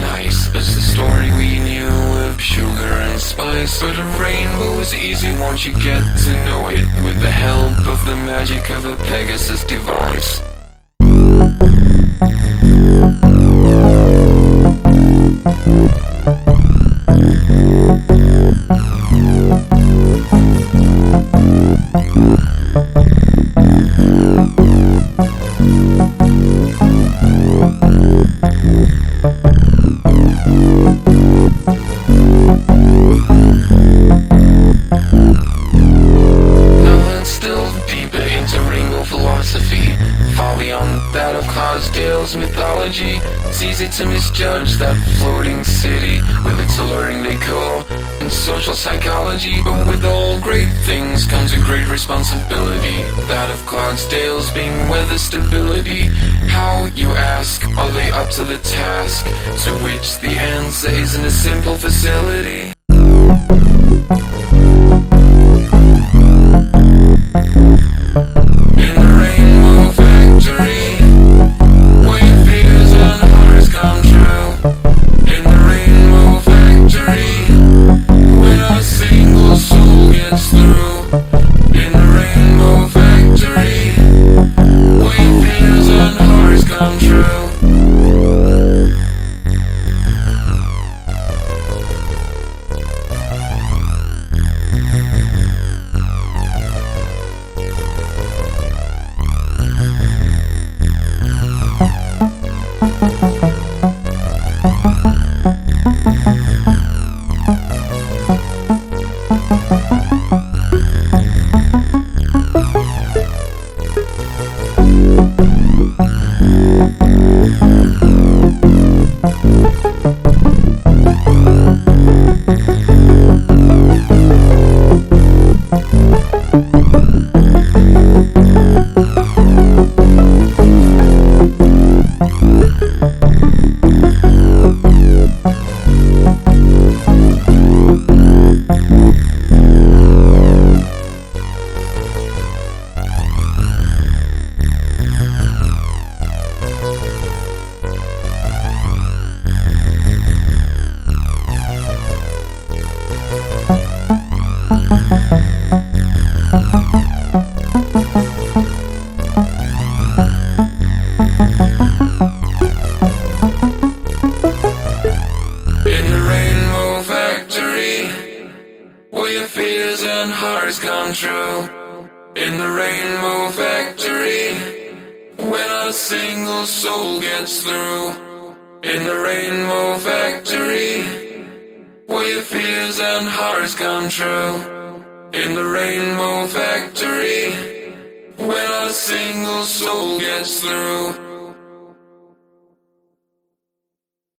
nice as the story we knew of sugar and spice. But a rainbow is easy once you get to know it, with the help of the magic of a Pegasus device. Far beyond that of Clydesdale's mythology, it's easy to misjudge that floating city with its alluring decor and social psychology. But with all great things comes a great responsibility, that of Clydesdale's being weather stability. How, you ask, are they up to the task? To which the answer isn't a simple facility. Fears and hearts come true. In the Rainbow Factory, when a single soul gets through. In the Rainbow Factory, where your fears and hearts come true. In the Rainbow Factory, when a single soul gets through.